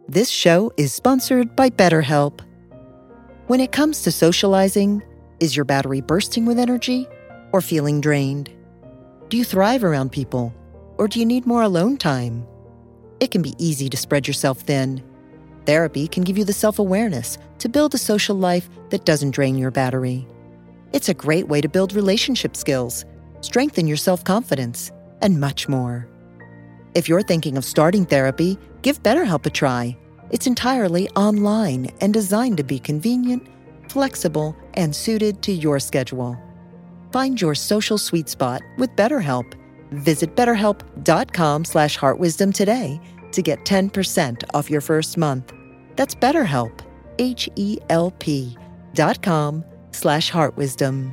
This show is sponsored by BetterHelp. When it comes to socializing, is your battery bursting with energy or feeling drained? Do you thrive around people, or do you need more alone time? It can be easy to spread yourself thin. Therapy can give you the self-awareness to build a social life that doesn't drain your battery. It's a great way to build relationship skills, strengthen your self-confidence, and much more. If you're thinking of starting therapy, give BetterHelp a try. It's entirely online and designed to be convenient, flexible, and suited to your schedule. Find your social sweet spot with BetterHelp. Visit BetterHelp.com/heartwisdom today to get 10% off your first month. That's BetterHelp, HELP.com/heartwisdom.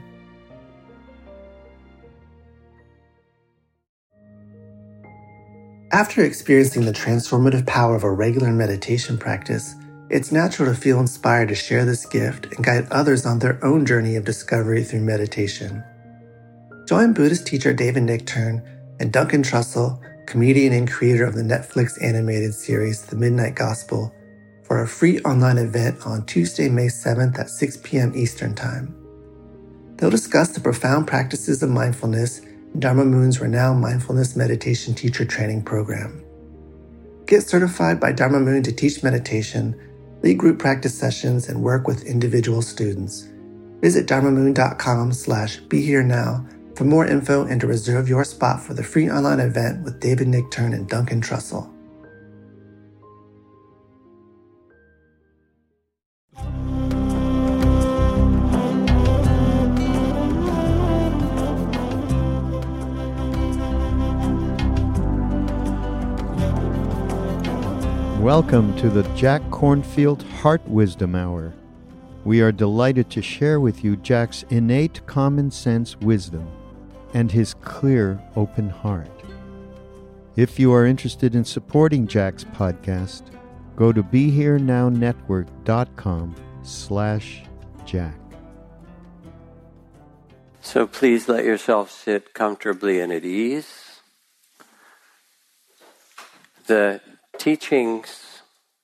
After experiencing the transformative power of a regular meditation practice, it's natural to feel inspired to share this gift and guide others on their own journey of discovery through meditation. Join Buddhist teacher David Nichtern and Duncan Trussell, comedian and creator of the Netflix animated series The Midnight Gospel, for a free online event on Tuesday, May 7th at 6 p.m. Eastern Time. They'll discuss the profound practices of mindfulness in Dharma Moon's renowned mindfulness meditation teacher training program. Get certified by Dharma Moon to teach meditation, lead group practice sessions, and work with individual students. Visit dharmamoon.com/beherenow for more info and to reserve your spot for the free online event with David Nichtern and Duncan Trussell. Welcome to the Jack Kornfield Heart Wisdom Hour. We are delighted to share with you Jack's innate common sense wisdom and his clear, open heart. If you are interested in supporting Jack's podcast, go to BeHereNowNetwork.com/Jack. So please let yourself sit comfortably and at ease. The teachings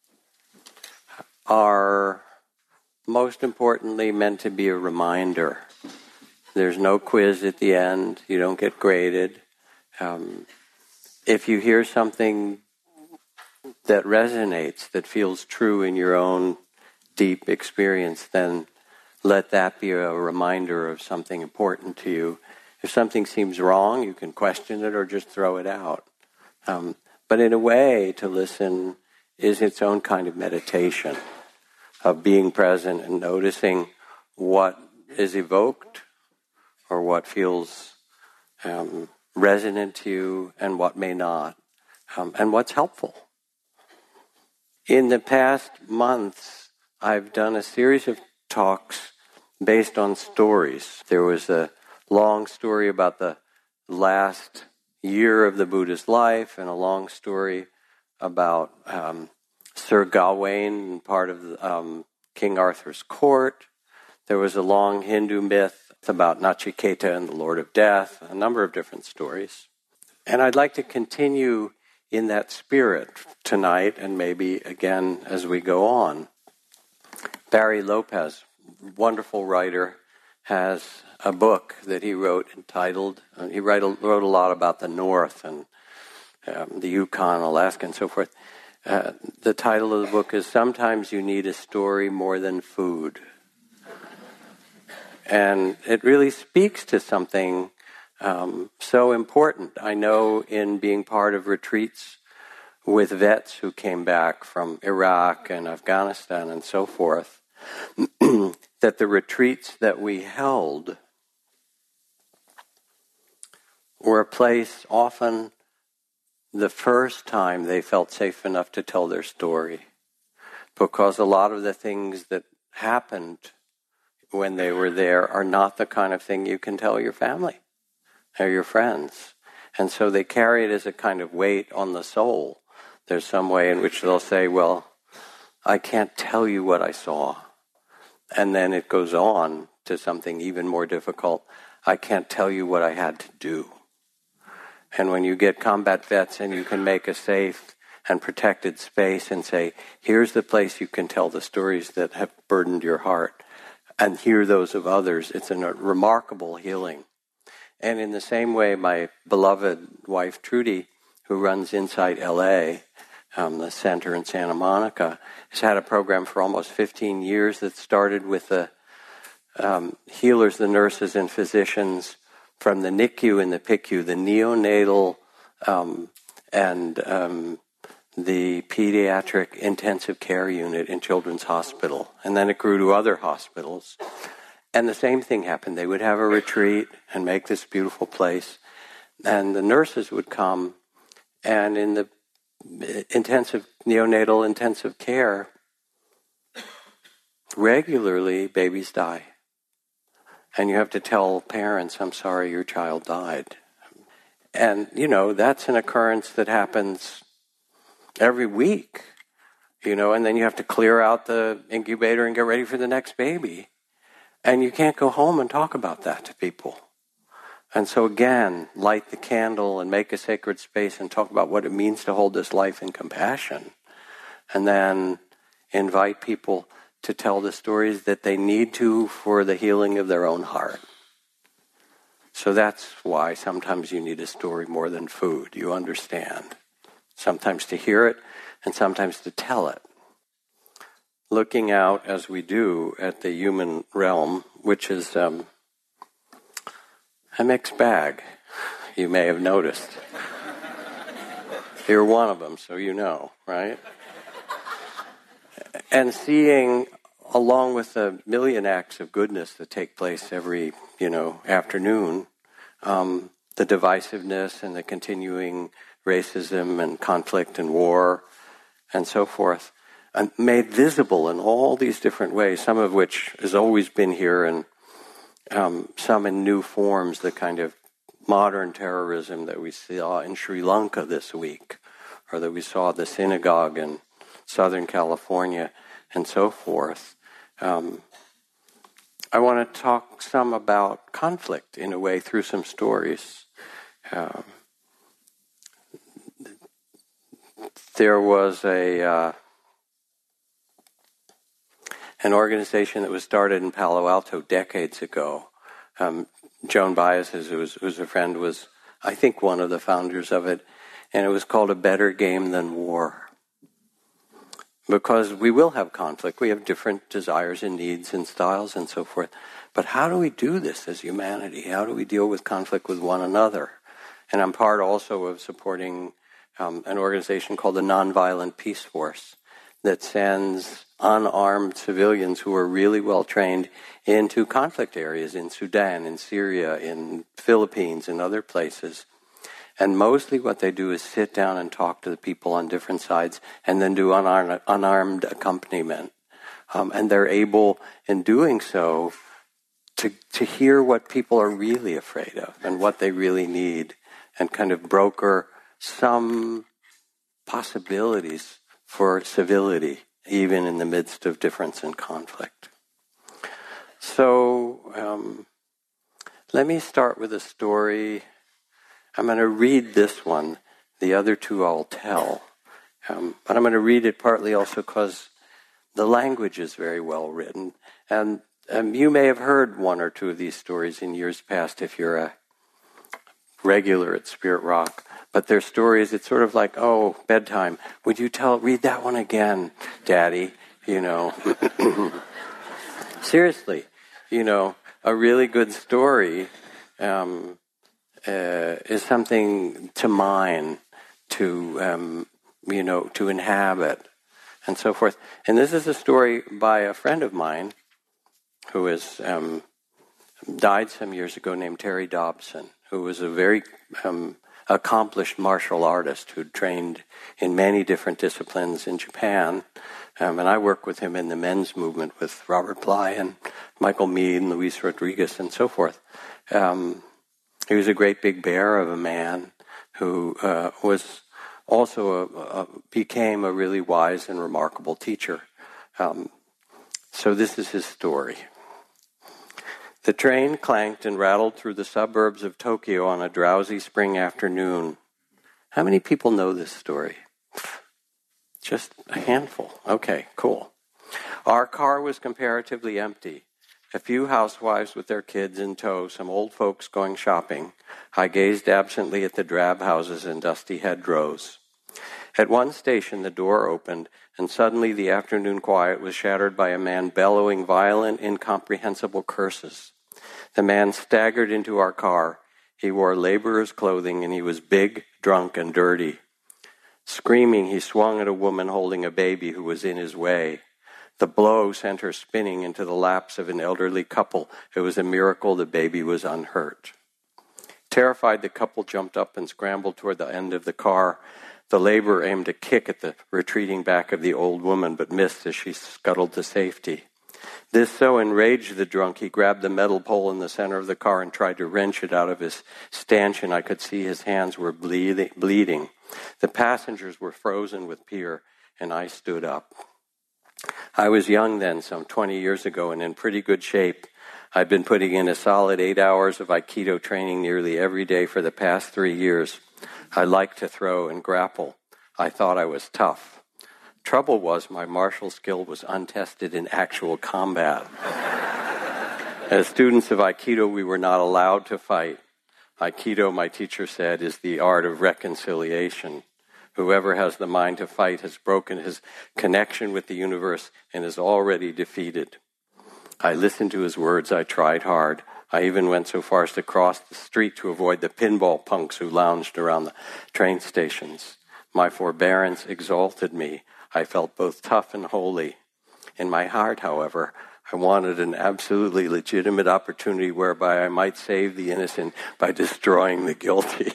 are most importantly meant to be a reminder. There's no quiz at the end. You don't get graded. If you hear something that resonates, that feels true in your own deep experience, then let that be a reminder of something important to you. If something seems wrong, you can question it or just throw it out. But in a way, to listen is its own kind of meditation, of being present and noticing what is evoked or what feels resonant to you and what may not, and what's helpful. In the past months, I've done a series of talks based on stories. There was a long story about the last year of the Buddha's life, and a long story about Sir Gawain, part of King Arthur's court. There was a long Hindu myth about Nachiketa and the Lord of Death, a number of different stories. And I'd like to continue in that spirit tonight, and maybe again as we go on. Barry Lopez, wonderful writer, has a book that he wrote entitled, he wrote a lot about the North and the Yukon, Alaska, and so forth. The title of the book is Sometimes You Need a Story More Than Food. And it really speaks to something so important. I know in being part of retreats with vets who came back from Iraq and Afghanistan and so forth, that the retreats that we held were a place often the first time they felt safe enough to tell their story. Because a lot of the things that happened when they were there are not the kind of thing you can tell your family or your friends. And so they carry it as a kind of weight on the soul. There's some way in which they'll say, well, I can't tell you what I saw. And then it goes on to something even more difficult. I can't tell you what I had to do. And when you get combat vets and you can make a safe and protected space and say, here's the place you can tell the stories that have burdened your heart and hear those of others. It's a remarkable healing. And in the same way, my beloved wife, Trudy, who runs Insight LA, the center in Santa Monica, has had a program for almost 15 years that started with the healers, the nurses and physicians from the NICU and the PICU, the neonatal and the pediatric intensive care unit in Children's Hospital. And then it grew to other hospitals. And the same thing happened. They would have a retreat and make this beautiful place. And the nurses would come, and in the neonatal intensive care, regularly babies die. And you have to tell parents, I'm sorry, your child died. And, that's an occurrence that happens every week, and then you have to clear out the incubator and get ready for the next baby. And you can't go home and talk about that to people. And so again, light the candle and make a sacred space and talk about what it means to hold this life in compassion. And then invite people to tell the stories that they need to for the healing of their own heart. So that's why sometimes you need a story more than food, you understand. Sometimes to hear it and sometimes to tell it. Looking out, as we do, at the human realm, which is a mixed bag, you may have noticed. You're one of them, so you know, right? And seeing, along with the million acts of goodness that take place every, afternoon, the divisiveness and the continuing racism and conflict and war and so forth, made visible in all these different ways, some of which has always been here and some in new forms, the kind of modern terrorism that we saw in Sri Lanka this week, or that we saw the synagogue in Southern California and so forth. I want to talk some about conflict in a way through some stories. There was an organization that was started in Palo Alto decades ago. Joan Baez, who's a friend, was, I think, one of the founders of it, and it was called A Better Game Than War. Because we will have conflict. We have different desires and needs and styles and so forth. But how do we do this as humanity? How do we deal with conflict with one another? And I'm part also of supporting an organization called the Nonviolent Peace Force that sends unarmed civilians who are really well trained into conflict areas in Sudan, in Syria, in Philippines, and other places. And mostly what they do is sit down and talk to the people on different sides and then do unarmed accompaniment. And they're able, in doing so, to hear what people are really afraid of and what they really need and kind of broker some possibilities for civility, even in the midst of difference and conflict. So let me start with a story. I'm going to read this one. The other two I'll tell. But I'm going to read it partly also because the language is very well written. And you may have heard one or two of these stories in years past if you're a regular at Spirit Rock. But they're stories, it's sort of like, oh, bedtime. Would you read that one again, Daddy? Seriously, a really good story is something to mine, to inhabit, and so forth. And this is a story by a friend of mine who has died some years ago, named Terry Dobson, who was a very accomplished martial artist who'd trained in many different disciplines in Japan. And I work with him in the men's movement with Robert Bly and Michael Mead and Luis Rodriguez and so forth. He was a great big bear of a man who was also became a really wise and remarkable teacher. So this is his story. The train clanked and rattled through the suburbs of Tokyo on a drowsy spring afternoon. How many people know this story? Just a handful. Okay, cool. Our car was comparatively empty. A few housewives with their kids in tow, some old folks going shopping. I gazed absently at the drab houses and dusty hedgerows. At one station, the door opened, and suddenly the afternoon quiet was shattered by a man bellowing violent, incomprehensible curses. The man staggered into our car. He wore laborer's clothing, and he was big, drunk, and dirty. Screaming, he swung at a woman holding a baby who was in his way. The blow sent her spinning into the laps of an elderly couple. It was a miracle the baby was unhurt. Terrified, the couple jumped up and scrambled toward the end of the car. The laborer aimed a kick at the retreating back of the old woman, but missed as she scuttled to safety. This so enraged the drunk, he grabbed the metal pole in the center of the car and tried to wrench it out of his stanchion. I could see his hands were bleeding. The passengers were frozen with fear, and I stood up. I was young then, some 20 years ago, and in pretty good shape. I'd been putting in a solid 8 hours of Aikido training nearly every day for the past 3 years. I liked to throw and grapple. I thought I was tough. Trouble was my martial skill was untested in actual combat. As students of Aikido, we were not allowed to fight. Aikido, my teacher said, is the art of reconciliation. Whoever has the mind to fight has broken his connection with the universe and is already defeated. I listened to his words. I tried hard. I even went so far as to cross the street to avoid the pinball punks who lounged around the train stations. My forbearance exalted me. I felt both tough and holy. In my heart, however, I wanted an absolutely legitimate opportunity whereby I might save the innocent by destroying the guilty.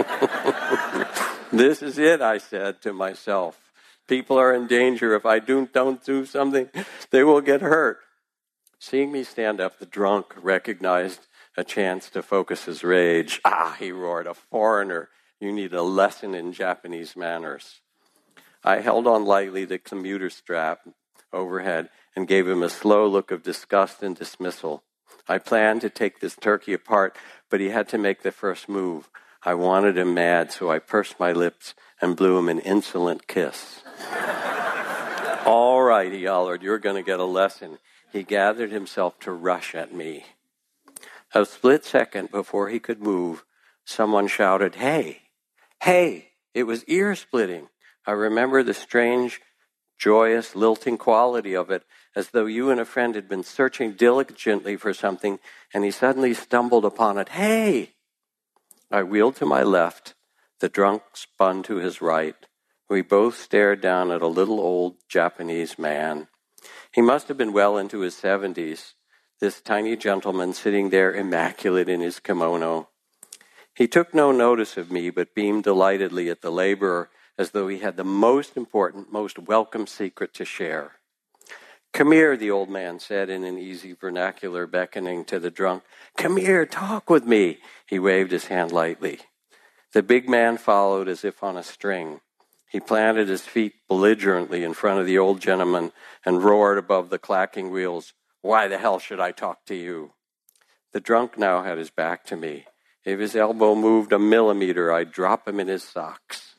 This is it, I said to myself. People are in danger. If I don't do something, they will get hurt. Seeing me stand up, the drunk recognized a chance to focus his rage. Ah, he roared, a foreigner. You need a lesson in Japanese manners. I held on lightly the commuter strap overhead and gave him a slow look of disgust and dismissal. I planned to take this turkey apart, but he had to make the first move. I wanted him mad, so I pursed my lips and blew him an insolent kiss. All right, he hollered, you're going to get a lesson. He gathered himself to rush at me. A split second before he could move, someone shouted, "Hey, hey!" It was ear-splitting. I remember the strange, joyous, lilting quality of it, as though you and a friend had been searching diligently for something, and he suddenly stumbled upon it. "Hey!" I wheeled to my left. The drunk spun to his right. We both stared down at a little old Japanese man. He must have been well into his 70s, this tiny gentleman sitting there immaculate in his kimono. He took no notice of me, but beamed delightedly at the laborer as though he had the most important, most welcome secret to share. "Come here," the old man said in an easy vernacular, beckoning to the drunk. "Come here, talk with me." He waved his hand lightly. The big man followed as if on a string. He planted his feet belligerently in front of the old gentleman and roared above the clacking wheels, "Why the hell should I talk to you?" The drunk now had his back to me. If his elbow moved a millimeter, I'd drop him in his socks.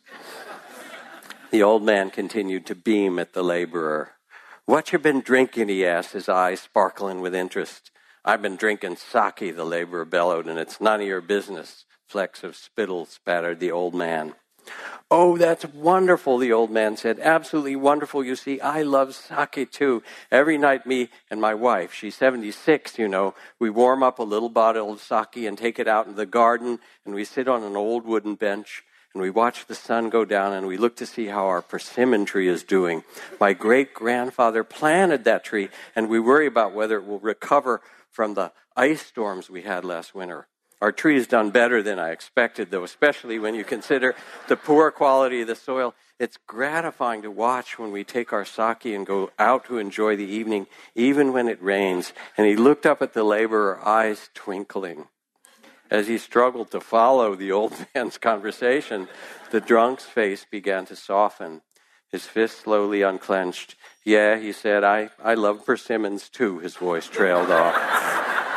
The old man continued to beam at the laborer. "What you been drinking?" he asked, his eyes sparkling with interest. "I've been drinking sake," the laborer bellowed, "and it's none of your business." Flecks of spittle spattered the old man. "Oh, that's wonderful," the old man said. "Absolutely wonderful. You see, I love sake too. Every night, me and my wife, she's 76, you know, we warm up a little bottle of sake and take it out in the garden, and we sit on an old wooden bench, and we watch the sun go down, and we look to see how our persimmon tree is doing. My great-grandfather planted that tree, and we worry about whether it will recover from the ice storms we had last winter. Our tree has done better than I expected, though, especially when you consider the poor quality of the soil. It's gratifying to watch when we take our sake and go out to enjoy the evening, even when it rains." And he looked up at the laborer, eyes twinkling. As he struggled to follow the old man's conversation, the drunk's face began to soften. His fist slowly unclenched. "Yeah," he said, I love persimmons too," his voice trailed off.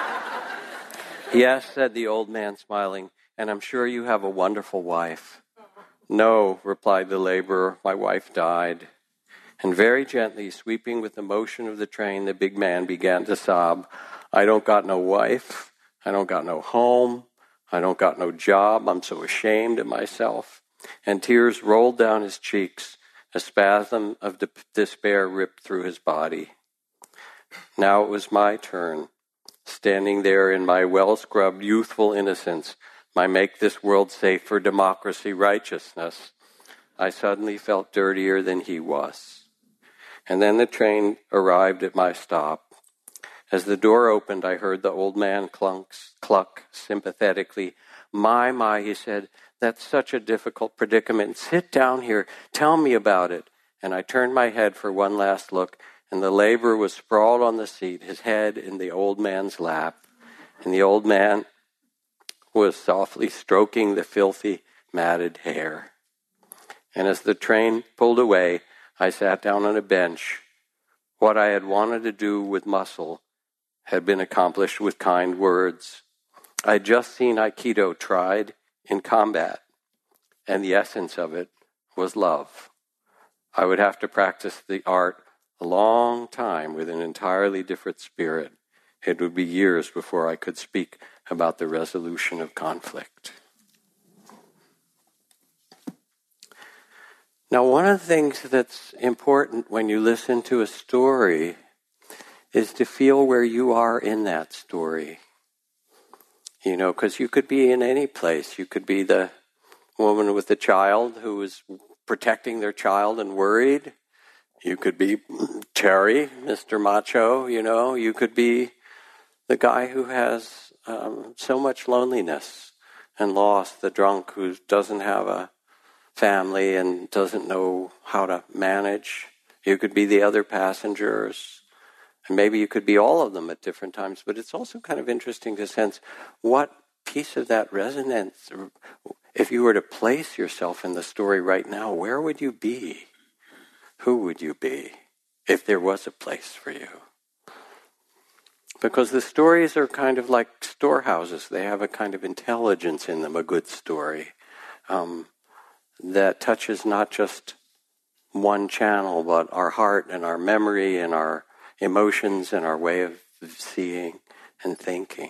"Yes," said the old man, smiling, "and I'm sure you have a wonderful wife." "No," replied the laborer, "my wife died." And very gently, sweeping with the motion of the train, the big man began to sob, "I don't got no wife. I don't got no home. I don't got no job. I'm so ashamed of myself." And tears rolled down his cheeks. A spasm of despair ripped through his body. Now it was my turn, standing there in my well-scrubbed youthful innocence, my make this world safe for democracy righteousness. I suddenly felt dirtier than he was. And then the train arrived at my stop. As the door opened, I heard the old man cluck sympathetically. My, he said, "That's such a difficult predicament. Sit down here. Tell me about it." And I turned my head for one last look, and the laborer was sprawled on the seat, his head in the old man's lap. And the old man was softly stroking the filthy, matted hair. And as the train pulled away, I sat down on a bench. What I had wanted to do with muscle had been accomplished with kind words. I'd just seen Aikido tried in combat, and the essence of it was love. I would have to practice the art a long time with an entirely different spirit. It would be years before I could speak about the resolution of conflict. Now, one of the things that's important when you listen to a story is to feel where you are in that story. You know, because you could be in any place. You could be the woman with the child who is protecting their child and worried. You could be Terry, Mr. Macho, you know. You could be the guy who has so much loneliness and loss, the drunk who doesn't have a family and doesn't know how to manage. You could be the other passengers. And maybe you could be all of them at different times. But it's also kind of interesting to sense what piece of that resonance, if you were to place yourself in the story right now, where would you be? Who would you be if there was a place for you? Because the stories are kind of like storehouses. They have a kind of intelligence in them, a good story, that touches not just one channel, but our heart and our memory and our emotions and our way of seeing and thinking.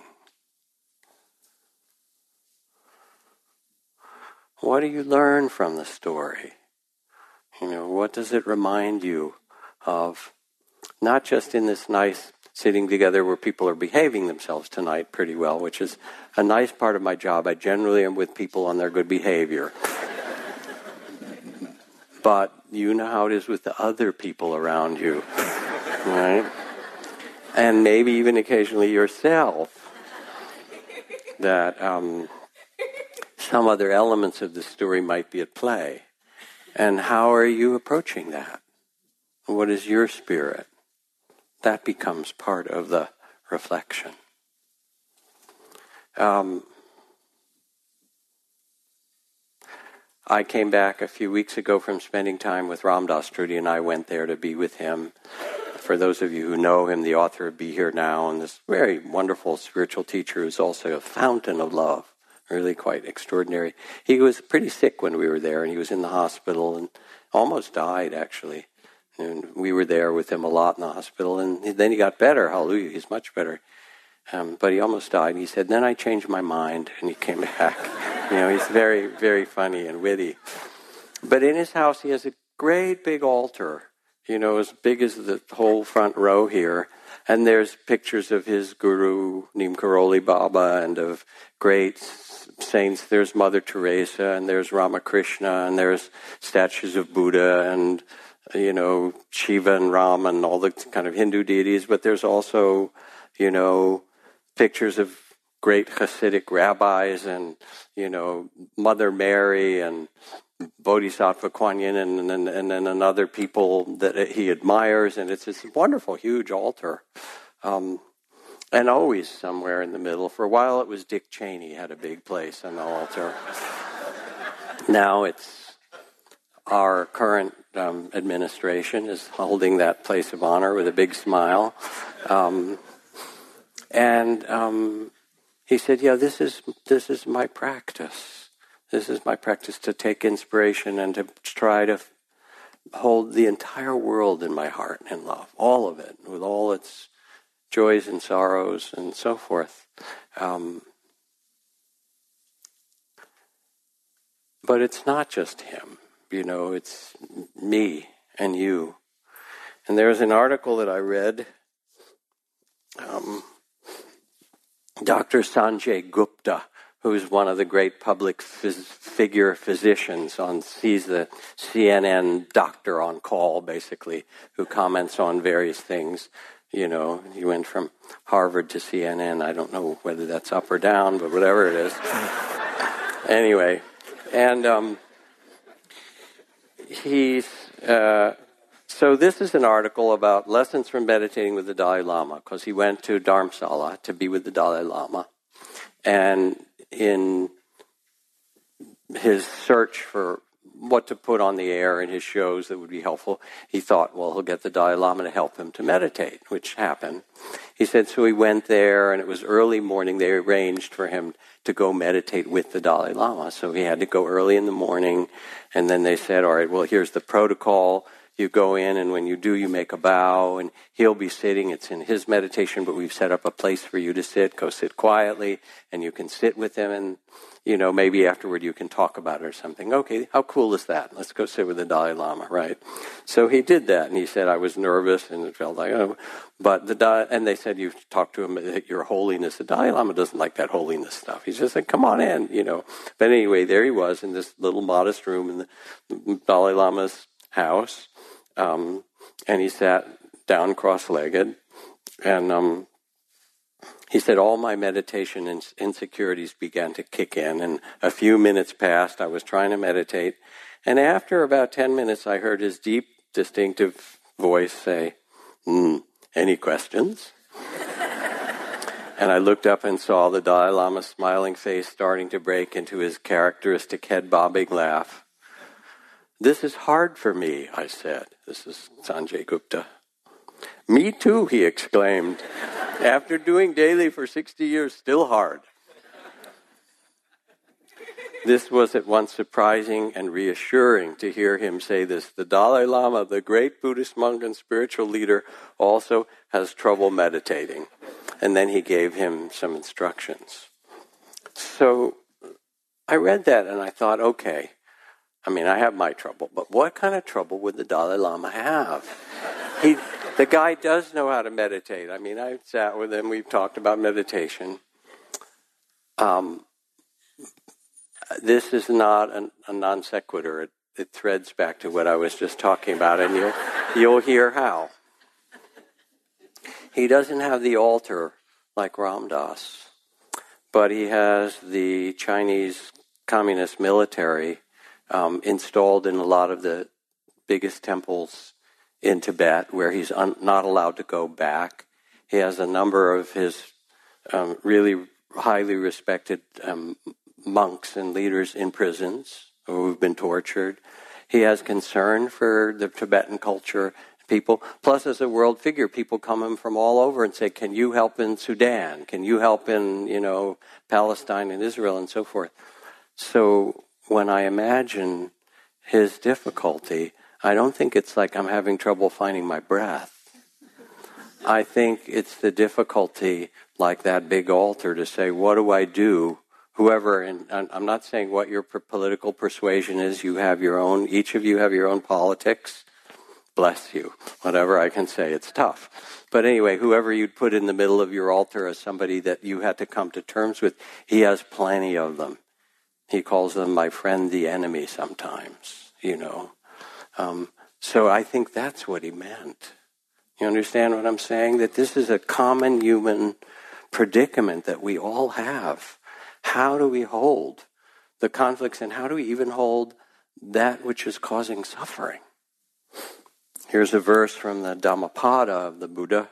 What do you learn from the story? You know, what does it remind you of? Not just in this nice sitting together where people are behaving themselves tonight pretty well, which is a nice part of my job. I generally am with people on their good behavior. But you know how it is with the other people around you, right? And maybe even occasionally yourself, that some other elements of the story might be at play. And how are you approaching that? What is your spirit? That becomes part of the reflection. I came back a few weeks ago from spending time with Ram Dass. Trudy and I went there to be with him. For those of you who know him, the author of Be Here Now, and this very wonderful spiritual teacher who's also a fountain of love, really quite extraordinary. He was pretty sick when we were there, and he was in the hospital and almost died, actually. And we were there with him a lot in the hospital, and then he got better. Hallelujah, he's much better. But he almost died. And he said, then I changed my mind, and he came back. You know, he's very, very funny and witty. But in his house, he has a great big altar, you know, as big as the whole front row here. And there's pictures of his guru, Neem Karoli Baba, and of great saints. There's Mother Teresa, and there's Ramakrishna, and there's statues of Buddha, and, you know, Shiva and Ram, and all the kind of Hindu deities. But there's also, you know, pictures of great Hasidic rabbis and, you know, Mother Mary and Bodhisattva Kuan Yin and other people that he admires. And it's this wonderful, huge altar. And always somewhere in the middle. For a while it was Dick Cheney had a big place on the altar. Now it's our current administration is holding that place of honor with a big smile. He said, yeah, this is my practice. This is my practice to take inspiration and to try to hold the entire world in my heart and love, all of it, with all its joys and sorrows and so forth. But it's not just him, it's me and you. And there's an article that I read, Dr. Sanjay Gupta, who's one of the great public figure physicians he's the CNN doctor on call, basically, who comments on various things. He went from Harvard to CNN. I don't know whether that's up or down, but whatever it is. Anyway, and so this is an article about lessons from meditating with the Dalai Lama, because he went to Dharamsala to be with the Dalai Lama. And in his search for what to put on the air in his shows that would be helpful, he thought, well, he'll get the Dalai Lama to help him to meditate, which happened. He said, so he went there, and it was early morning. They arranged for him to go meditate with the Dalai Lama. So he had to go early in the morning, and then they said, all right, well, here's the protocol. You go in, and when you do, you make a bow, and he'll be sitting. It's in his meditation, but we've set up a place for you to sit. Go sit quietly, and you can sit with him, and, maybe afterward you can talk about it or something. Okay, how cool is that? Let's go sit with the Dalai Lama, right? So he did that, and he said, I was nervous, and it felt like, and they said, you've talked to him, your holiness. The Dalai Lama doesn't like that holiness stuff. He's just like, come on in, But anyway, there he was in this little modest room in the Dalai Lama's house. And he sat down cross-legged, and he said, all my meditation insecurities began to kick in, and a few minutes passed. I was trying to meditate, and after about 10 minutes, I heard his deep, distinctive voice say, any questions? And I looked up and saw the Dalai Lama's smiling face starting to break into his characteristic head-bobbing laugh. This is hard for me, I said. This is Sanjay Gupta. Me too, he exclaimed. After doing daily for 60 years, still hard. This was at once surprising and reassuring to hear him say this. The Dalai Lama, the great Buddhist monk and spiritual leader, also has trouble meditating. And then he gave him some instructions. So I read that and I thought, okay, I have my trouble, but what kind of trouble would the Dalai Lama have? The guy does know how to meditate. I sat with him, we've talked about meditation. This is not a non sequitur. It threads back to what I was just talking about, and you'll hear how. He doesn't have the altar like Ram Dass, but he has the Chinese Communist military installed in a lot of the biggest temples in Tibet, where he's not allowed to go back. He has a number of his really highly respected monks and leaders in prisons who've been tortured. He has concern for the Tibetan culture, people. Plus, as a world figure, people come from all over and say, can you help in Sudan? Can you help in, Palestine and Israel and so forth? So when I imagine his difficulty, I don't think it's like I'm having trouble finding my breath. I think it's the difficulty, like that big altar, to say, what do I do? Whoever, and I'm not saying what your political persuasion is, you have your own, each of you have your own politics. Bless you. Whatever I can say, it's tough. But anyway, whoever you'd put in the middle of your altar as somebody that you had to come to terms with, he has plenty of them. He calls them my friend, the enemy sometimes, So I think that's what he meant. You understand what I'm saying? That this is a common human predicament that we all have. How do we hold the conflicts, and how do we even hold that which is causing suffering? Here's a verse from the Dhammapada of the Buddha.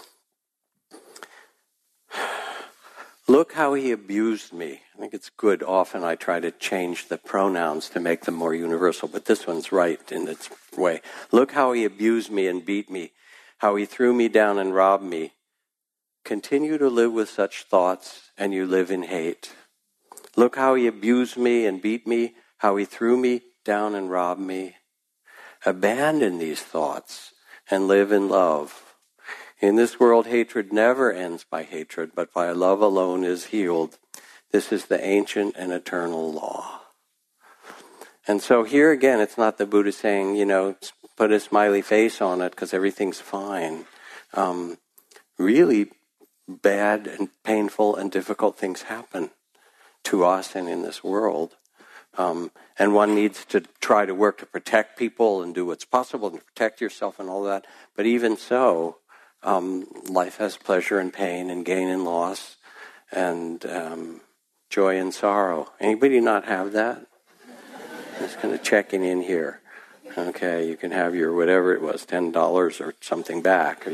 Look how he abused me. I think it's good. Often I try to change the pronouns to make them more universal, but this one's right in its way. Look how he abused me and beat me, how he threw me down and robbed me. Continue to live with such thoughts, and you live in hate. Look how he abused me and beat me, how he threw me down and robbed me. abandon these thoughts and live in love. In this world, hatred never ends by hatred, but by love alone is healed. This is the ancient and eternal law. And so here again, it's not the Buddha saying, put a smiley face on it because everything's fine. Really bad and painful and difficult things happen to us and in this world. And one needs to try to work to protect people and do what's possible and protect yourself and all that. But even so, life has pleasure and pain and gain and loss and joy and sorrow. Anybody not have that? Just kind of checking in here. Okay, you can have your whatever it was, $10 or something back.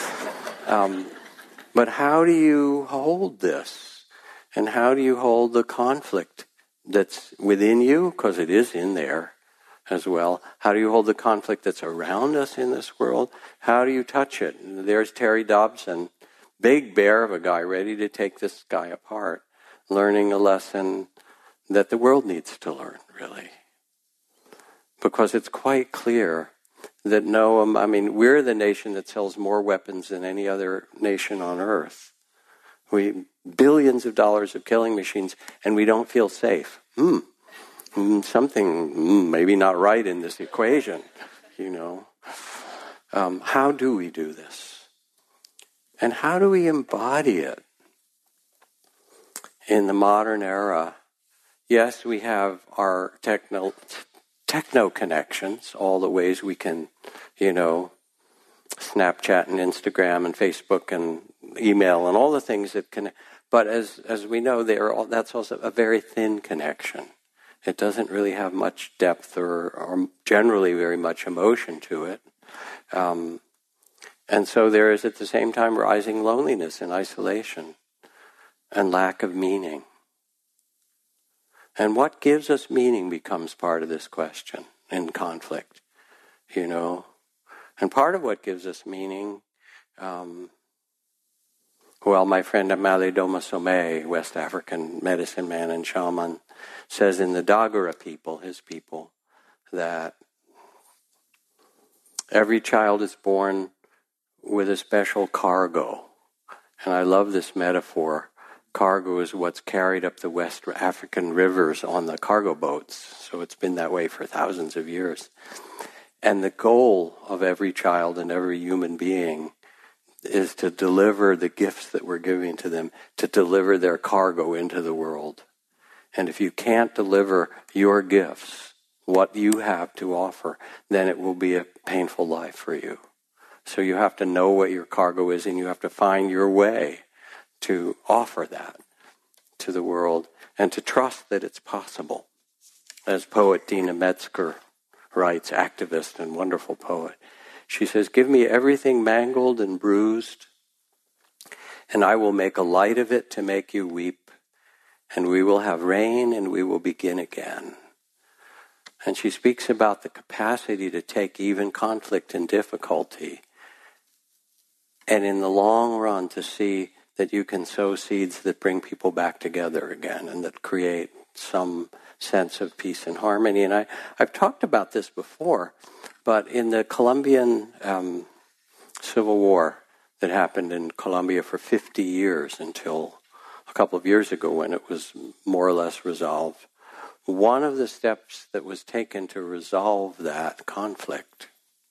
But how do you hold this? And how do you hold the conflict that's within you? Because it is in there as well. How do you hold the conflict that's around us in this world? How do you touch it? There's Terry Dobson, big bear of a guy ready to take this guy apart, learning a lesson that the world needs to learn, really. Because it's quite clear that we're the nation that sells more weapons than any other nation on earth. Billions of dollars of killing machines, and we don't feel safe. Something maybe not right in this equation, How do we do this? And how do we embody it in the modern era? Yes, we have our techno connections, all the ways we can, Snapchat and Instagram and Facebook and email and all the things that connect. But as we know, that's also a very thin connection. It doesn't really have much depth or generally very much emotion to it. And so there is at the same time rising loneliness and isolation and lack of meaning. And what gives us meaning becomes part of this question in conflict, And part of what gives us meaning, my friend Amale Doma Somé, West African medicine man and shaman, says in the Dagara people, his people, that every child is born with a special cargo. And I love this metaphor. Cargo is what's carried up the West African rivers on the cargo boats. So it's been that way for thousands of years. And the goal of every child and every human being is to deliver the gifts that we're giving to them, to deliver their cargo into the world. And if you can't deliver your gifts, what you have to offer, then it will be a painful life for you. So you have to know what your cargo is, and you have to find your way to offer that to the world and to trust that it's possible. As poet Dina Metzger writes, activist and wonderful poet, she says, "Give me everything mangled and bruised, and I will make a light of it to make you weep, and we will have rain and we will begin again." And she speaks about the capacity to take even conflict and difficulty, and in the long run to see that you can sow seeds that bring people back together again and that create some sense of peace and harmony. And I've talked about this before, but in the Colombian Civil War that happened in Colombia for 50 years until a couple of years ago when it was more or less resolved, one of the steps that was taken to resolve that conflict,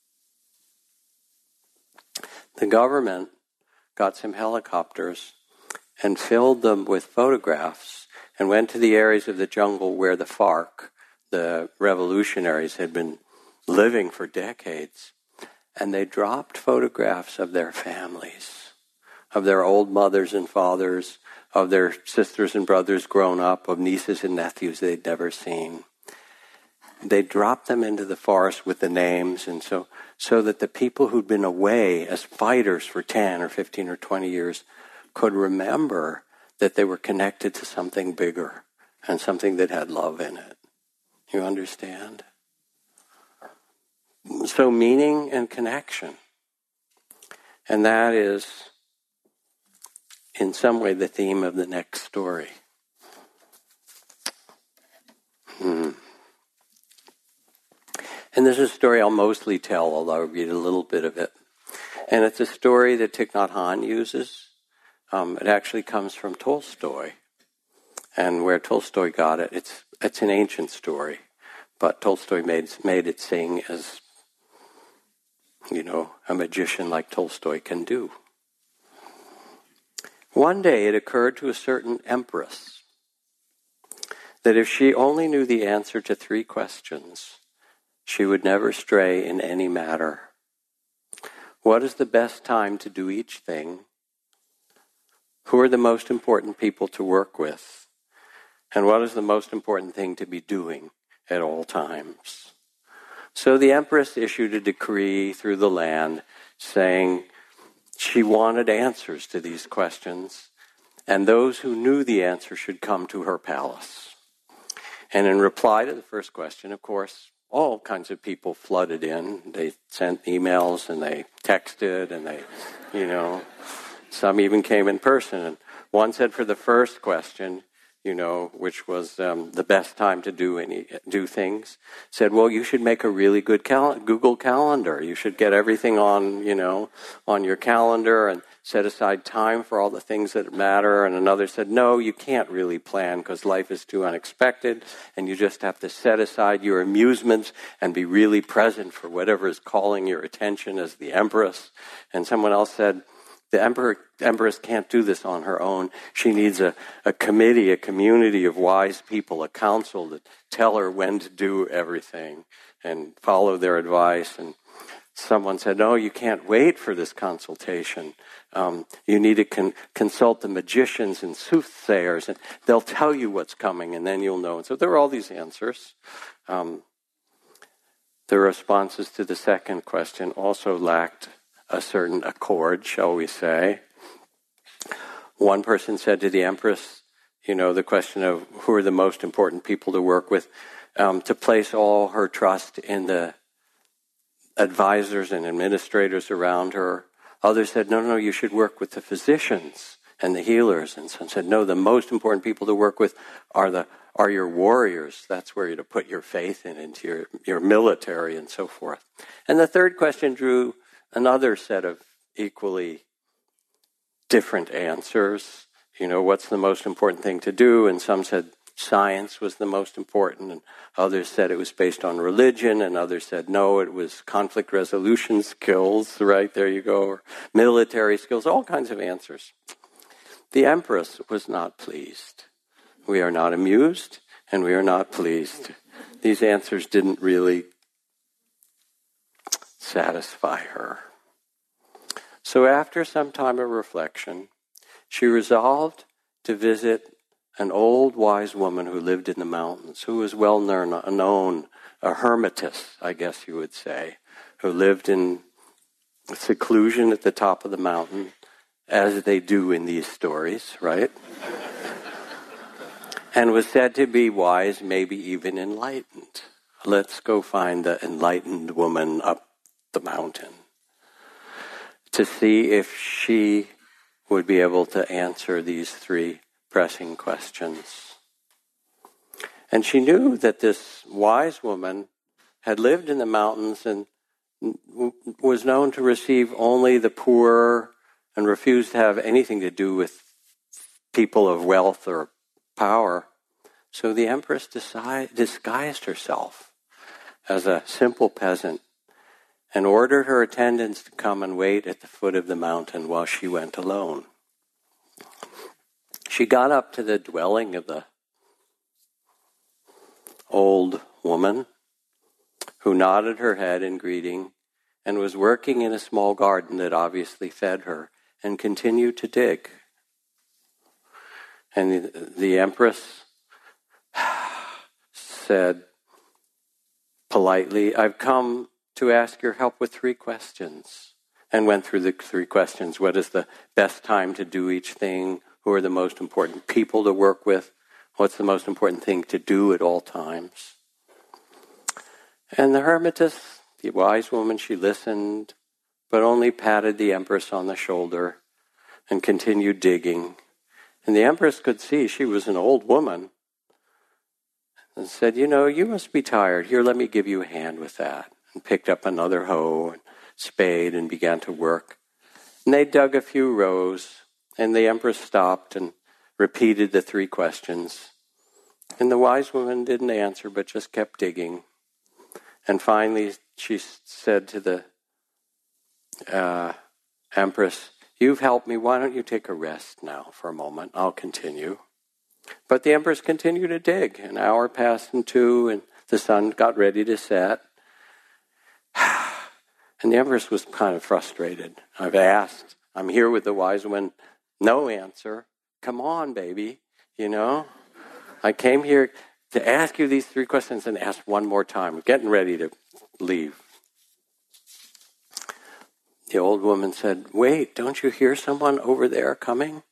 the government got some helicopters and filled them with photographs and went to the areas of the jungle where the FARC, the revolutionaries, had been living for decades. And they dropped photographs of their families, of their old mothers and fathers, of their sisters and brothers grown up, of nieces and nephews they'd never seen. They dropped them into the forest with the names, and so that the people who'd been away as fighters for 10 or 15 or 20 years could remember that they were connected to something bigger and something that had love in it. You understand? So meaning and connection. And that is, in some way, the theme of the next story. And this is a story I'll mostly tell, although I'll read a little bit of it. And it's a story that Thich Nhat Hanh uses. It actually comes from Tolstoy. And where Tolstoy got it, it's an ancient story. But Tolstoy made it sing as, a magician like Tolstoy can do. One day it occurred to a certain empress that if she only knew the answer to 3 questions, she would never stray in any matter. What is the best time to do each thing? Who are the most important people to work with? And what is the most important thing to be doing at all times? So the empress issued a decree through the land saying she wanted answers to these questions, and those who knew the answer should come to her palace. And in reply to the first question, of course, all kinds of people flooded in. They sent emails and they texted and they, some even came in person. And one said for the first question, which was the best time to do things, said, well, you should make a really good Google Calendar. You should get everything on your calendar and set aside time for all the things that matter. And another said, no, you can't really plan because life is too unexpected, and you just have to set aside your amusements and be really present for whatever is calling your attention as the empress. And someone else said, the empress can't do this on her own. She needs a committee, a community of wise people, a council that tell her when to do everything and follow their advice. And someone said, no, you can't wait for this consultation. You need to consult the magicians and soothsayers, and they'll tell you what's coming, and then you'll know. And so there were all these answers. The responses to the second question also lacked a certain accord, shall we say. One person said to the empress, the question of who are the most important people to work with, to place all her trust in the advisors and administrators around her. Others said, no, you should work with the physicians and the healers. And some said, no, the most important people to work with are your warriors. That's where you're to put your faith into your military and so forth. And the third question drew another set of equally different answers. What's the most important thing to do? And some said science was the most important, and others said it was based on religion, and others said no, it was conflict resolution skills, right, there you go, or military skills, all kinds of answers. The empress was not pleased. We are not amused, and we are not pleased. These answers didn't really satisfy her. So after some time of reflection, she resolved to visit an old wise woman who lived in the mountains, who was well known, a hermitess, I guess you would say, who lived in seclusion at the top of the mountain, as they do in these stories, right? And was said to be wise, maybe even enlightened. Let's go find the enlightened woman up the mountain to see if she would be able to answer these 3 pressing questions. And she knew that this wise woman had lived in the mountains and was known to receive only the poor and refused to have anything to do with people of wealth or power. So the empress disguised herself as a simple peasant and ordered her attendants to come and wait at the foot of the mountain while she went alone. She got up to the dwelling of the old woman, who nodded her head in greeting and was working in a small garden that obviously fed her, and continued to dig. And the empress said politely, I've come to ask your help with 3 questions. And went through the 3 questions. What is the best time to do each thing? Who are the most important people to work with? What's the most important thing to do at all times? And the hermitess, the wise woman, she listened, but only patted the empress on the shoulder and continued digging. And the empress could see she was an old woman. and said, you must be tired. Here, let me give you a hand with that. And picked up another hoe and spade and began to work. And they dug a few rows, and the Empress stopped and repeated the 3 questions. And the wise woman didn't answer, but just kept digging. And finally, she said to the Empress, "You've helped me. Why don't you take a rest now for a moment? I'll continue." But the Empress continued to dig. An hour passed and 2, and the sun got ready to set. And the Empress was kind of frustrated. I've asked. I'm here with the wise woman. No answer. Come on, baby. I came here to ask you these 3 questions and ask one more time. We're getting ready to leave. The old woman said, "Wait, don't you hear someone over there coming?"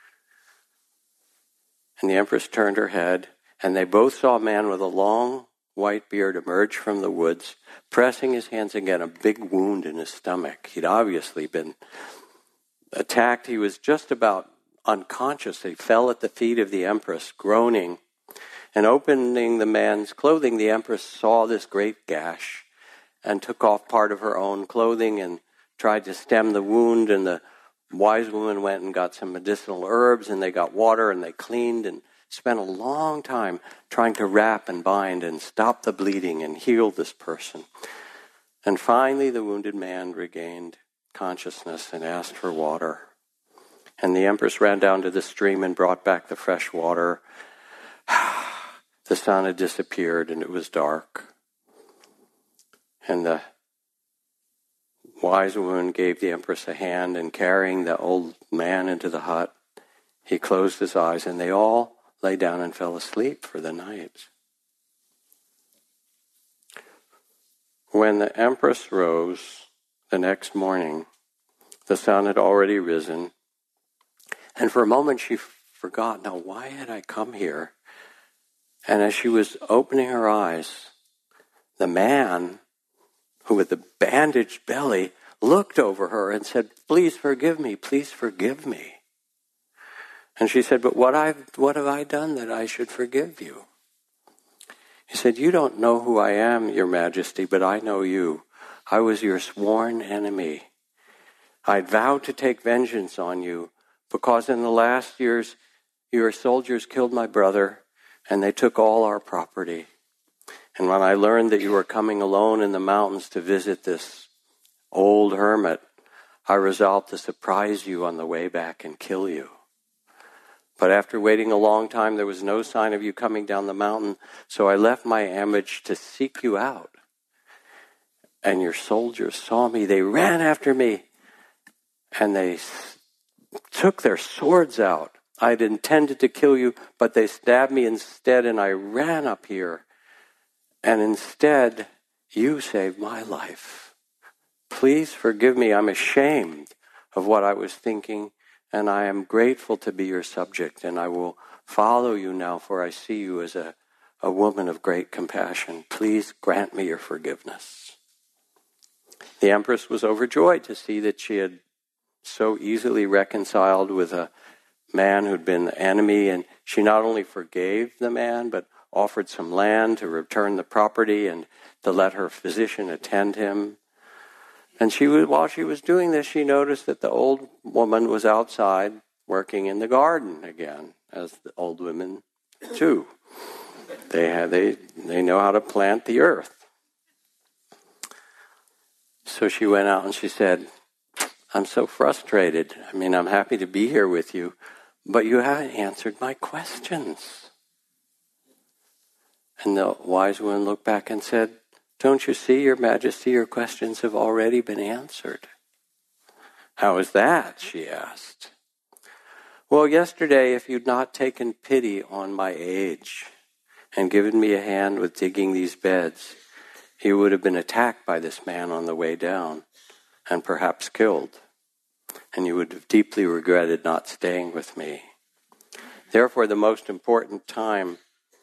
And the Empress turned her head, and they both saw a man with a long white beard emerge from the woods, pressing his hands against a big wound in his stomach. He'd obviously been attacked. He was just about unconscious. He fell at the feet of the Empress, groaning. And opening the man's clothing, the Empress saw this great gash and took off part of her own clothing and tried to stem the wound. And the wise woman went and got some medicinal herbs, and they got water, and they cleaned and spent a long time trying to wrap and bind and stop the bleeding and heal this person. And finally, the wounded man regained consciousness and asked for water. And the Empress ran down to the stream and brought back the fresh water. The sun had disappeared, and it was dark. And the wise woman gave the Empress a hand, and carrying the old man into the hut, he closed his eyes, and they all lay down and fell asleep for the night. When the Empress rose the next morning, the sun had already risen, and for a moment she forgot, now why had I come here? And as she was opening her eyes, the man, who with the bandaged belly, looked over her and said, "Please forgive me, please forgive me." And she said, "But what have I done that I should forgive you?" He said, "You don't know who I am, Your Majesty, but I know you. I was your sworn enemy. I'd vowed to take vengeance on you because in the last years your soldiers killed my brother and they took all our property. And when I learned that you were coming alone in the mountains to visit this old hermit, I resolved to surprise you on the way back and kill you. But after waiting a long time, there was no sign of you coming down the mountain, so I left my ambush to seek you out. And your soldiers saw me. They ran after me, and they took their swords out. I'd intended to kill you, but they stabbed me instead, and I ran up here. And instead, you saved my life. Please forgive me. I'm ashamed of what I was thinking, and I am grateful to be your subject, and I will follow you now, for I see you as a woman of great compassion. Please grant me your forgiveness." The Empress was overjoyed to see that she had so easily reconciled with a man who'd been the enemy, and she not only forgave the man, but offered some land to return the property and to let her physician attend him. And while she was doing this, she noticed that the old woman was outside working in the garden again, as the old women do. They know how to plant the earth. So she went out and she said, "I'm so frustrated. I'm happy to be here with you, but you haven't answered my questions." And the wise woman looked back and said, "Don't you see, Your Majesty, your questions have already been answered." "How is that?" she asked. "Well, yesterday, if you'd not taken pity on my age and given me a hand with digging these beds, you would have been attacked by this man on the way down and perhaps killed. And you would have deeply regretted not staying with me. Therefore, the most important time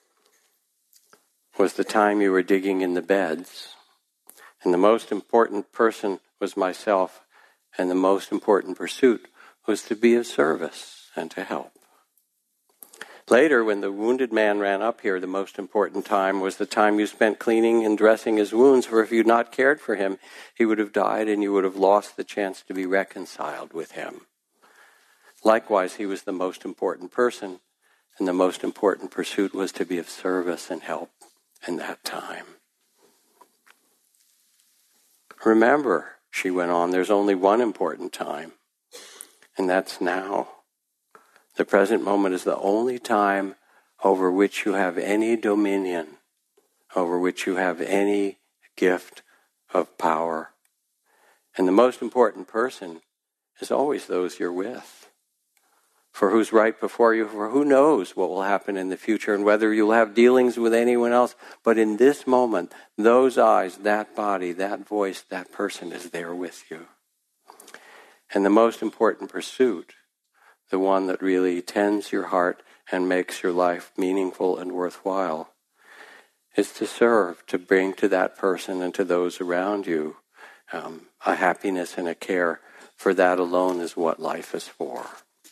was the time you were digging in the beds. And the most important person was myself, and the most important pursuit was to be of service and to help. Later, when the wounded man ran up here, the most important time was the time you spent cleaning and dressing his wounds, for if you'd not cared for him, he would have died and you would have lost the chance to be reconciled with him. Likewise, he was the most important person, and the most important pursuit was to be of service and help in that time. Remember, she went on, there's only one important time, and that's now. The present moment is the only time over which you have any dominion, over which you have any gift of power. And the most important person is always those you're with. For who's right before you, for who knows what will happen in the future and whether you'll have dealings with anyone else. But in this moment, those eyes, that body, that voice, that person is there with you. And the most important pursuit, the one that really tends your heart and makes your life meaningful and worthwhile, is to serve, to bring to that person and to those around you a happiness and a care, for that alone is what life is for.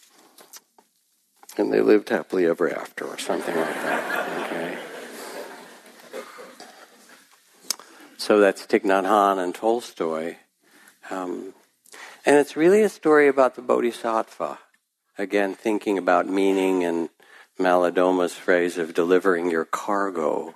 And they lived happily ever after, or something like that. Okay. So that's Thich Nhat Hanh and Tolstoy. And it's really a story about the Bodhisattva. Again, thinking about meaning and Maladoma's phrase of delivering your cargo.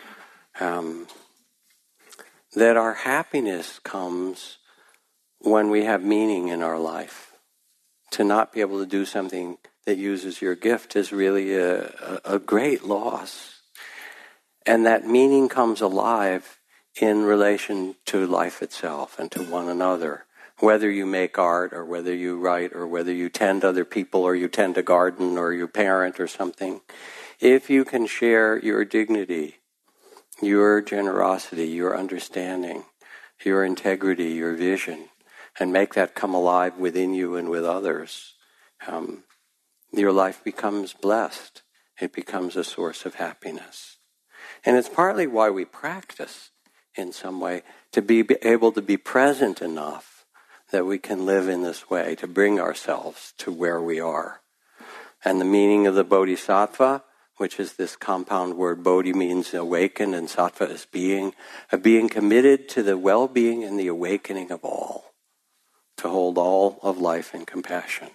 That our happiness comes when we have meaning in our life. To not be able to do something that uses your gift is really a great loss. And that meaning comes alive in relation to life itself and to one another. Whether you make art or whether you write or whether you tend other people or you tend a garden or you parent or something, if you can share your dignity, your generosity, your understanding, your integrity, your vision, and make that come alive within you and with others, your life becomes blessed. It becomes a source of happiness. And it's partly why we practice in some way, to be able to be present enough that we can live in this way, to bring ourselves to where we are. And the meaning of the bodhisattva, which is this compound word, bodhi means awaken and sattva is being, a being committed to the well-being and the awakening of all, to hold all of life in compassion.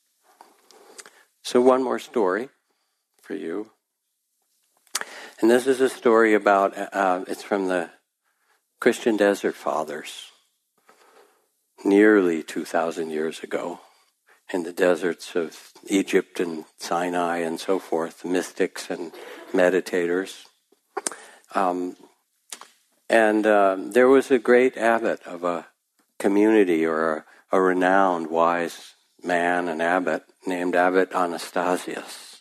So one more story for you. And this is a story about, it's from the Christian Desert Fathers, nearly 2,000 years ago, in the deserts of Egypt and Sinai and so forth, mystics and meditators. There was a great abbot of a community, or a renowned wise man, an abbot, named Abbot Anastasius.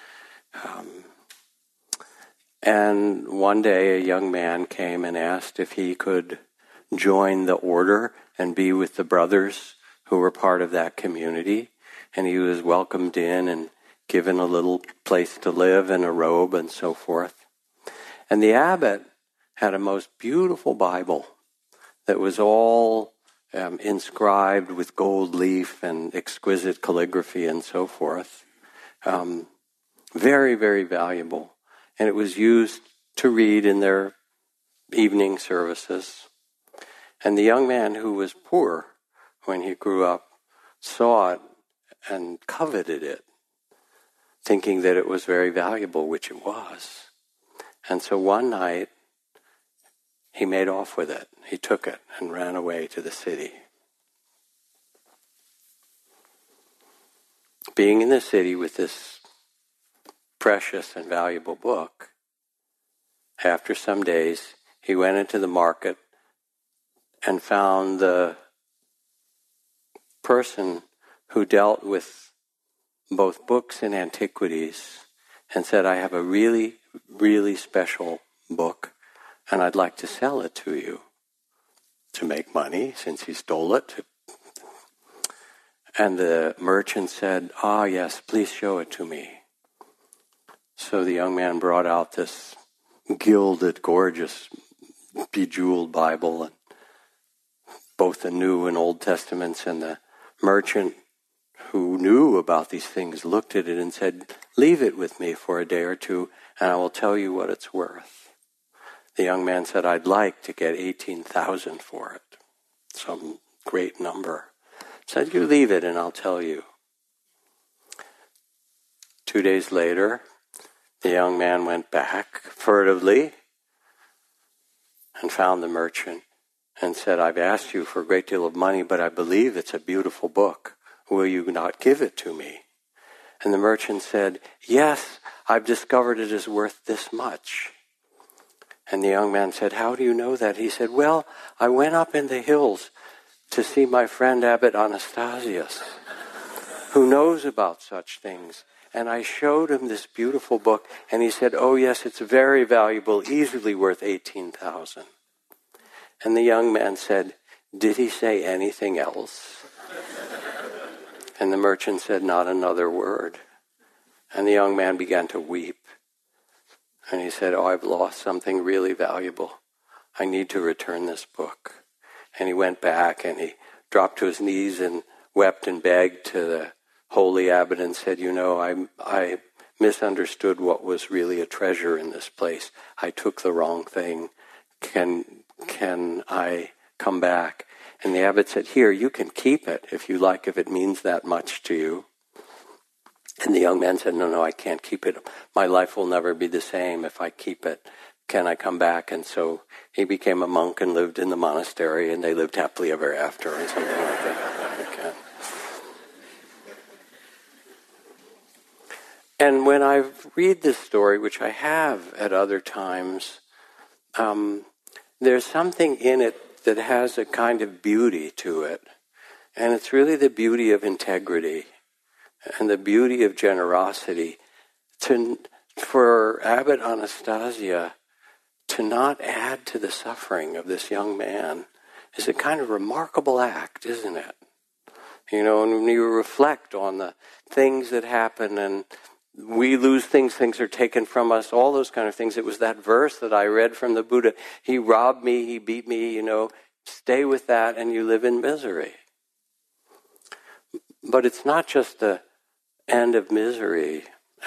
And one day a young man came and asked if he could join the order and be with the brothers who were part of that community. And he was welcomed in and given a little place to live and a robe and so forth. And the abbot had a most beautiful Bible that was all inscribed with gold leaf and exquisite calligraphy and so forth. Very, very valuable. And it was used to read in their evening services. And the young man who was poor when he grew up saw it and coveted it, thinking that it was very valuable, which it was. And so one night, he made off with it. He took it and ran away to the city. Being in the city with this precious and valuable book, after some days, he went into the market and found the person who dealt with both books and antiquities and said, I have a really, really special book and I'd like to sell it to you to make money since he stole it. And the merchant said, yes, please show it to me. So the young man brought out this gilded, gorgeous, bejeweled Bible, and both the New and Old Testaments, and the merchant who knew about these things looked at it and said, "Leave it with me for a day or two, and I will tell you what it's worth." The young man said, "I'd like to get 18,000 for it," some great number. Said, "You leave it and I'll tell you." 2 days later, the young man went back furtively and found the merchant and said, "I've asked you for a great deal of money, but I believe it's a beautiful book. Will you not give it to me?" And the merchant said, "Yes, I've discovered it is worth this much." And the young man said, "How do you know that?" He said, "Well, I went up in the hills to see my friend Abbot Anastasius, who knows about such things. And I showed him this beautiful book, and he said, 'Oh yes, it's very valuable, easily worth 18,000. And the young man said, "Did he say anything else?" And the merchant said, "Not another word." And the young man began to weep. And he said, "Oh, I've lost something really valuable. I need to return this book." And he went back and he dropped to his knees and wept and begged to the holy abbot and said, I misunderstood what was really a treasure in this place. I took the wrong thing. Can I come back? And the abbot said, "Here, you can keep it if you like, if it means that much to you." And the young man said, No, I can't keep it. My life will never be the same if I keep it. Can I come back? And so he became a monk and lived in the monastery, and they lived happily ever after, or something like that. Okay. And when I read this story, which I have at other times, there's something in it that has a kind of beauty to it. And it's really the beauty of integrity and the beauty of generosity. For Abbot Anastasia to not add to the suffering of this young man is a kind of remarkable act, isn't it? And when you reflect on the things that happen and we lose things are taken from us, all those kind of things. It was that verse that I read from the Buddha. He robbed me, he beat me, stay with that and you live in misery. But it's not just the end of misery.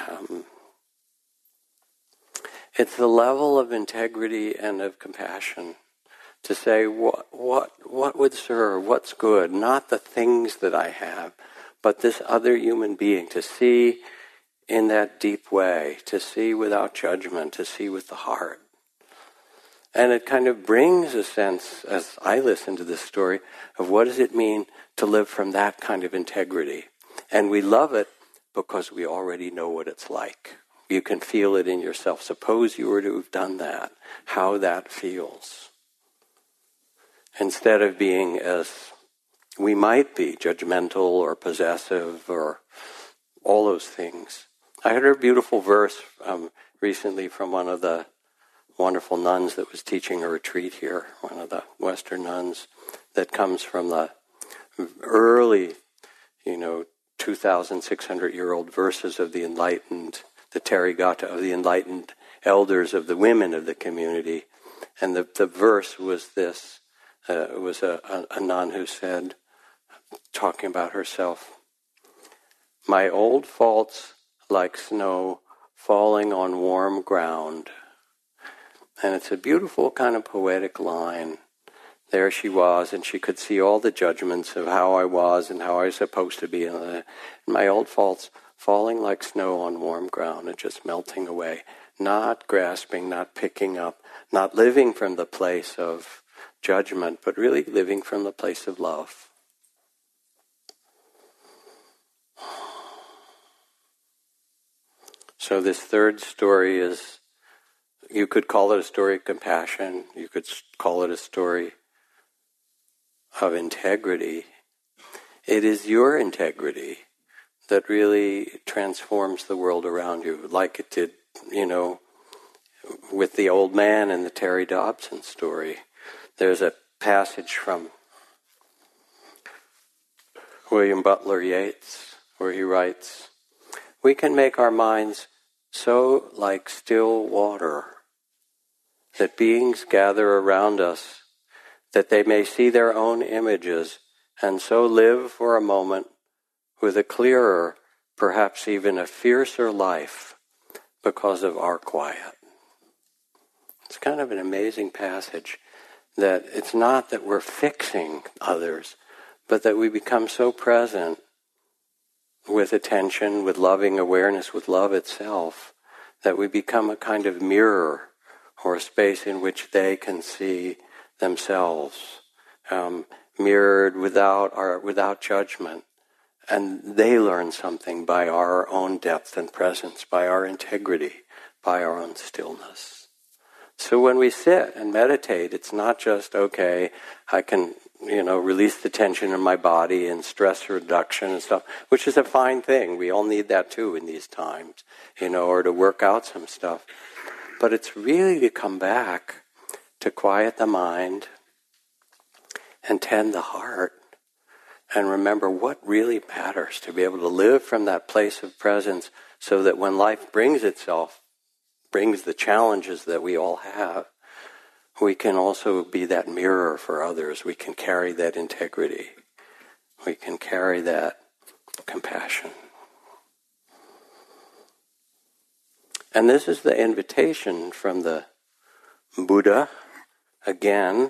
It's the level of integrity and of compassion to say what would serve, what's good, not the things that I have, but this other human being, to see in that deep way, to see without judgment, to see with the heart. And it kind of brings a sense, as I listen to this story, of what does it mean to live from that kind of integrity. And we love it because we already know what it's like. You can feel it in yourself. Suppose you were to have done that, how that feels. Instead of being, as we might be, judgmental or possessive or all those things. I heard a beautiful verse recently from one of the wonderful nuns that was teaching a retreat here, one of the Western nuns, that comes from the early, 2,600-year-old verses of the enlightened, the Therigatha of the enlightened elders of the women of the community. And the verse was this. It was a nun who said, talking about herself, "My old faults like snow falling on warm ground." And it's a beautiful kind of poetic line. There she was, and she could see all the judgments of how I was and how I was supposed to be. And my old faults falling like snow on warm ground and just melting away. Not grasping, not picking up, not living from the place of judgment, but really living from the place of love. So this third story is, you could call it a story of compassion, you could call it a story of integrity. It is your integrity that really transforms the world around you, like it did, with the old man in the Terry Dobson story. There's a passage from William Butler Yeats where he writes, "We can make our minds so like still water that beings gather around us that they may see their own images and so live for a moment with a clearer, perhaps even a fiercer life because of our quiet. It's kind of an amazing passage that it's not that we're fixing others, but that we become so present with attention, with loving awareness, with love itself, that we become a kind of mirror or a space in which they can see themselves, mirrored without judgment. And they learn something by our own depth and presence, by our integrity, by our own stillness. So when we sit and meditate, it's not just, okay, I can, release the tension in my body and stress reduction and stuff, which is a fine thing. We all need that too in these times, or to work out some stuff. But it's really to come back to quiet the mind and tend the heart and remember what really matters, to be able to live from that place of presence so that when life brings the challenges that we all have, we can also be that mirror for others. We can carry that integrity. We can carry that compassion. And this is the invitation from the Buddha, again.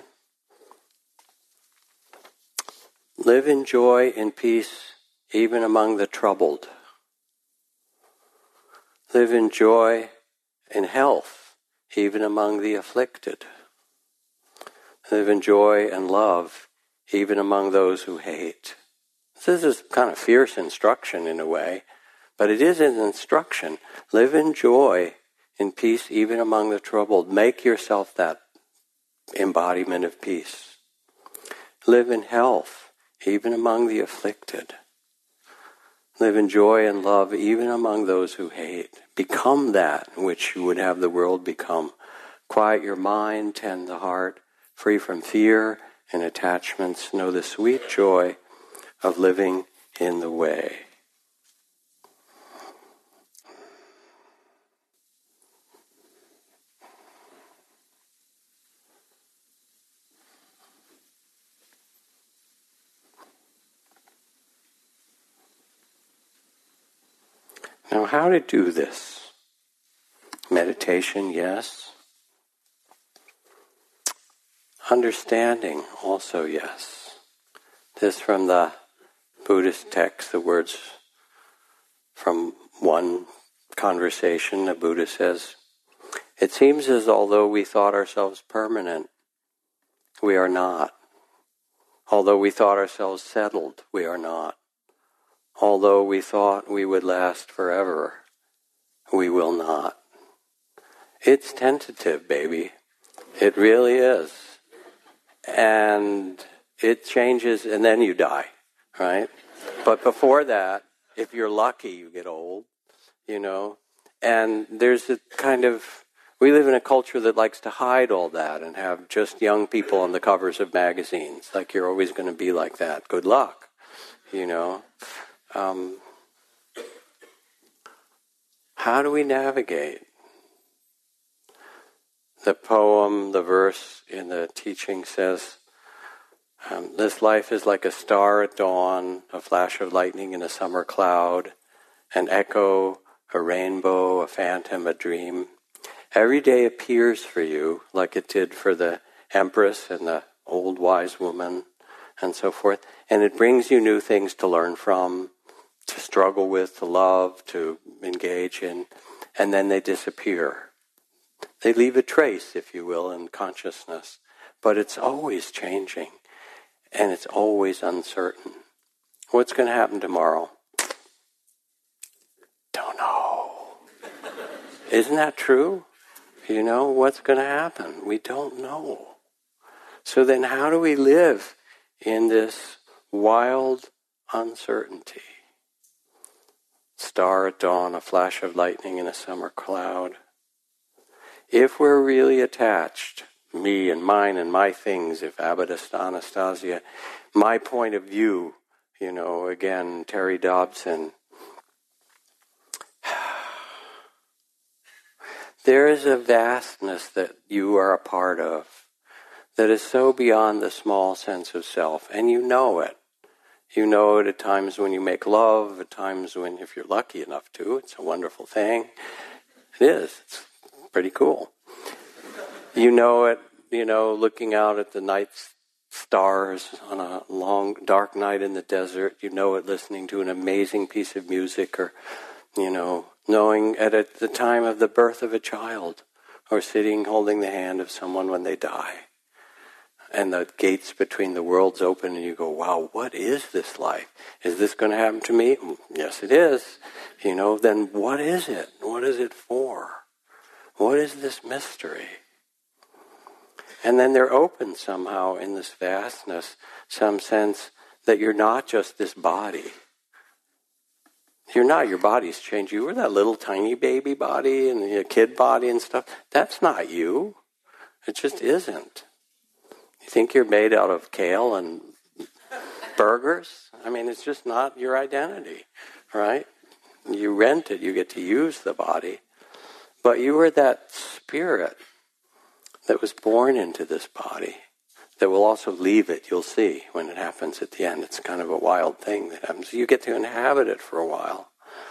Live in joy and peace even among the troubled. Live in joy and health even among the afflicted. Live in joy and love even among those who hate. This is kind of fierce instruction in a way, but it is an instruction. Live in joy and peace even among the troubled. Make yourself that embodiment of peace. Live in health even among the afflicted. Live in joy and love even among those who hate. Become that which you would have the world become. Quiet your mind, tend the heart, free from fear and attachments. Know the sweet joy of living in the way. Now, how to do this? Meditation, yes. Understanding, also yes. This from the Buddhist text, the words from one conversation, the Buddha says, "It seems as although we thought ourselves permanent, we are not. Although we thought ourselves settled, we are not. Although we thought we would last forever, we will not." It's tentative, baby. It really is. And it changes, and then you die, right? But before that, if you're lucky, you get old, And there's a kind of, we live in a culture that likes to hide all that and have just young people on the covers of magazines. Like, you're always going to be like that. Good luck, How do we navigate? The poem, the verse in the teaching says, this life is like a star at dawn, a flash of lightning in a summer cloud, an echo, a rainbow, a phantom, a dream. Every day appears for you like it did for the Empress and the old wise woman and so forth. And it brings you new things to learn from, to struggle with, to love, to engage in, and then they disappear. They leave a trace, if you will, in consciousness, but it's always changing, and it's always uncertain. What's going to happen tomorrow? Don't know. Isn't that true? What's going to happen? We don't know. So then how do we live in this wild uncertainty? Star at dawn, a flash of lightning in a summer cloud. If we're really attached, me and mine and my things, if Abbot Anastasia, my point of view, again, Terry Dobson, there is a vastness that you are a part of that is so beyond the small sense of self, and you know it. You know it at times when you make love, at times when, if you're lucky enough to, it's a wonderful thing. It is. It's pretty cool. You know it, looking out at the night stars on a long, dark night in the desert. You know it listening to an amazing piece of music, or, knowing at the time of the birth of a child, or sitting holding the hand of someone when they die. And the gates between the worlds open and you go, wow, what is this life? Is this going to happen to me? Yes, it is. Then what is it? What is it for? What is this mystery? And then they're open somehow in this vastness, some sense that you're not just this body. You're not, your body's changed. You were that little tiny baby body and your kid body and stuff. That's not you. It just isn't. You think you're made out of kale and burgers? It's just not your identity, right? You rent it, you get to use the body. But you were that spirit that was born into this body that will also leave it. You'll see when it happens at the end. It's kind of a wild thing that happens. You get to inhabit it for a while.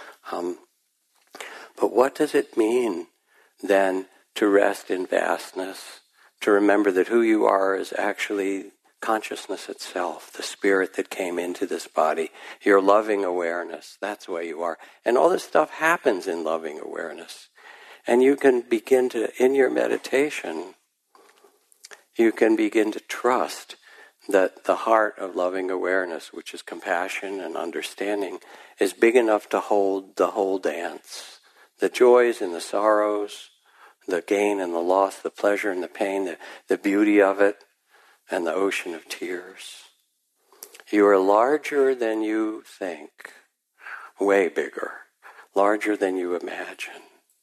But what does it mean then to rest in vastness? To remember that who you are is actually consciousness itself, the spirit that came into this body, your loving awareness, that's where you are. And all this stuff happens in loving awareness. And you can begin to, in your meditation, you can begin to trust that the heart of loving awareness, which is compassion and understanding, is big enough to hold the whole dance. The joys and the sorrows, the gain and the loss, the pleasure and the pain, the beauty of it, and the ocean of tears. You are larger than you think, way bigger, larger than you imagine.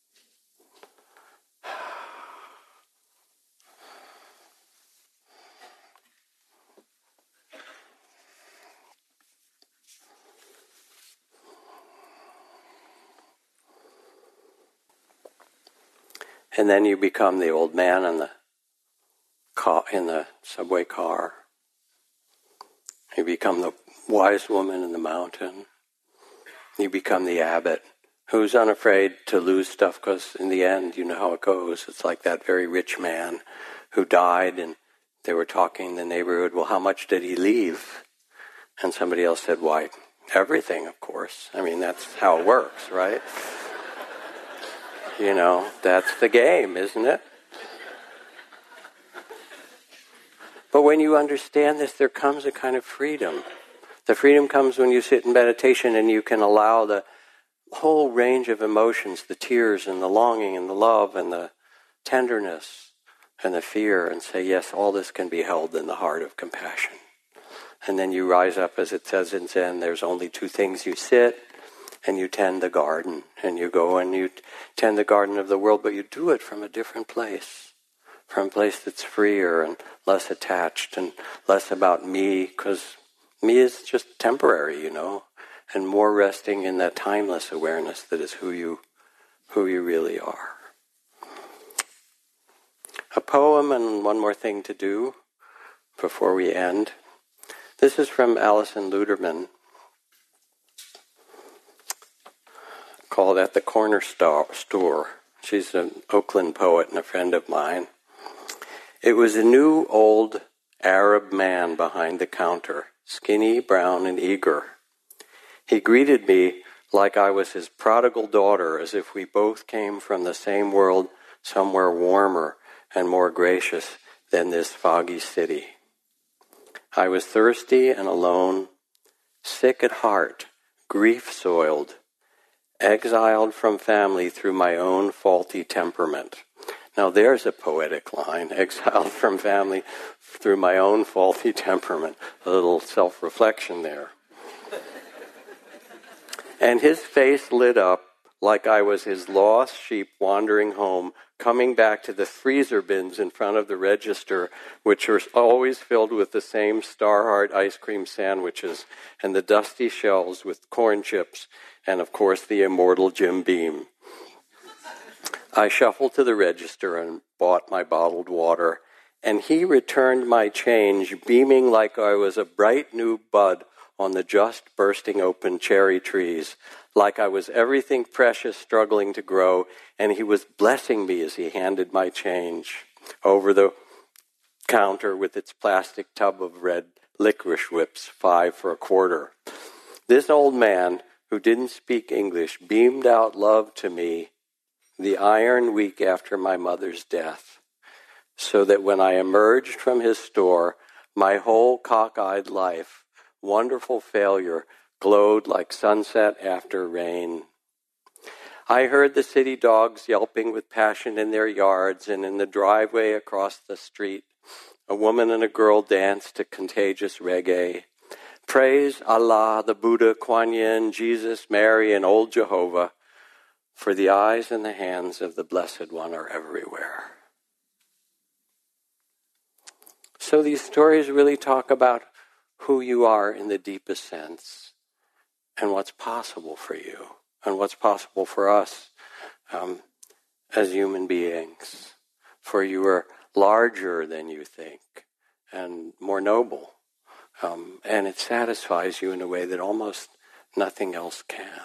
And then you become the old man in the subway car. You become the wise woman in the mountain. You become the abbot who's unafraid to lose stuff, because in the end, you know how it goes. It's like that very rich man who died, and they were talking in the neighborhood, well, how much did he leave? And somebody else said, why, everything, of course. That's how it works, right? That's the game, isn't it? But when you understand this, there comes a kind of freedom. The freedom comes when you sit in meditation and you can allow the whole range of emotions, the tears and the longing and the love and the tenderness and the fear, and say, yes, all this can be held in the heart of compassion. And then you rise up, as it says in Zen, there's only two things: you sit and you tend the garden, and you go and you tend the garden of the world, but you do it from a different place, from a place that's freer and less attached and less about me, because me is just temporary, and more resting in that timeless awareness that is who you really are. A poem and one more thing to do before we end. This is from Alison Luderman, called At the Corner Store. She's an Oakland poet and a friend of mine. It was a new, old Arab man behind the counter, skinny, brown, and eager. He greeted me like I was his prodigal daughter, as if we both came from the same world, somewhere warmer and more gracious than this foggy city. I was thirsty and alone, sick at heart, grief-soiled, exiled from family through my own faulty temperament. Now there's a poetic line, exiled from family through my own faulty temperament. A little self-reflection there. And his face lit up like I was his lost sheep wandering home, coming back to the freezer bins in front of the register, which are always filled with the same Starheart ice cream sandwiches and the dusty shelves with corn chips and, of course, the immortal Jim Beam. I shuffled to the register and bought my bottled water, and he returned my change, beaming like I was a bright new bud on the just bursting open cherry trees, like I was everything precious struggling to grow, and he was blessing me as he handed my change over the counter with its plastic tub of red licorice whips, 5 for a quarter. This old man, who didn't speak English, beamed out love to me the iron week after my mother's death, so that when I emerged from his store, my whole cockeyed life, wonderful failure, glowed like sunset after rain. I heard the city dogs yelping with passion in their yards, and in the driveway across the street, a woman and a girl danced to contagious reggae. Praise Allah, the Buddha, Kuan Yin, Jesus, Mary, and old Jehovah, for the eyes and the hands of the Blessed One are everywhere. So these stories really talk about who you are in the deepest sense and what's possible for you and what's possible for us as human beings. For you are larger than you think and more noble. And it satisfies you in a way that almost nothing else can.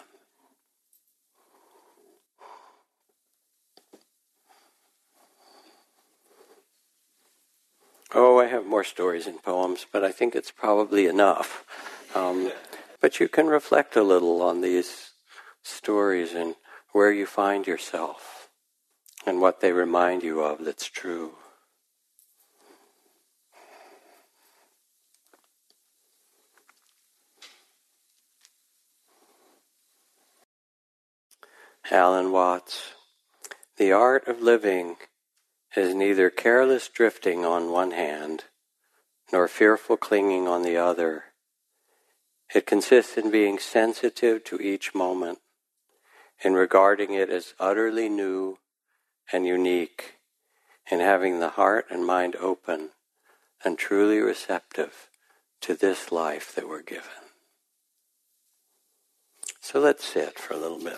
Oh, I have more stories and poems, but I think it's probably enough. But you can reflect a little on these stories and where you find yourself and what they remind you of that's true. Alan Watts. The art of living is neither careless drifting on one hand, nor fearful clinging on the other. It consists in being sensitive to each moment, in regarding it as utterly new and unique, in having the heart and mind open and truly receptive to this life that we're given. So let's sit for a little bit.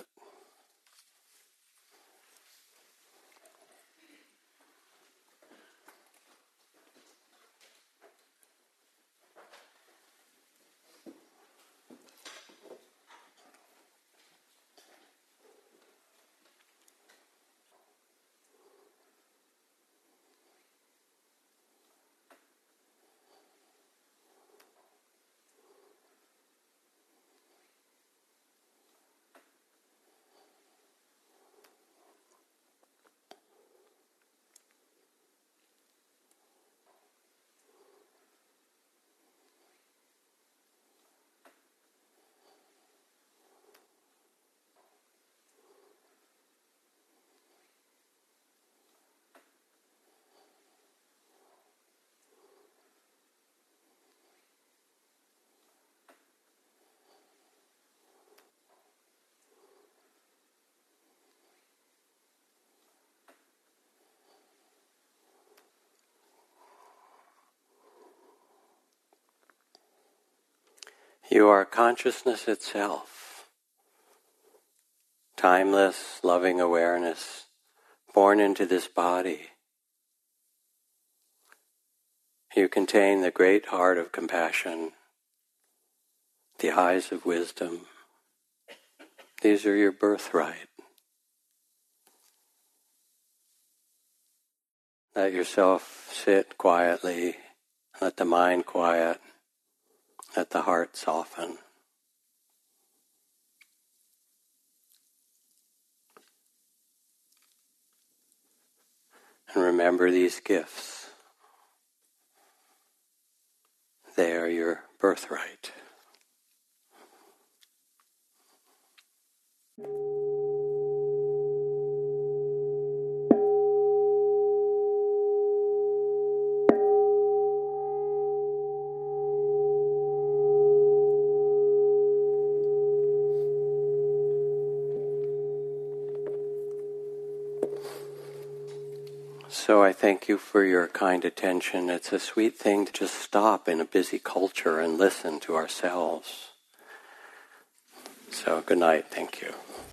You are consciousness itself, timeless, loving awareness, born into this body. You contain the great heart of compassion, the eyes of wisdom. These are your birthright. Let yourself sit quietly, let the mind quiet. Let the heart soften. And remember these gifts. They are your birthright. So I thank you for your kind attention. It's a sweet thing to just stop in a busy culture and listen to ourselves. So good night. Thank you.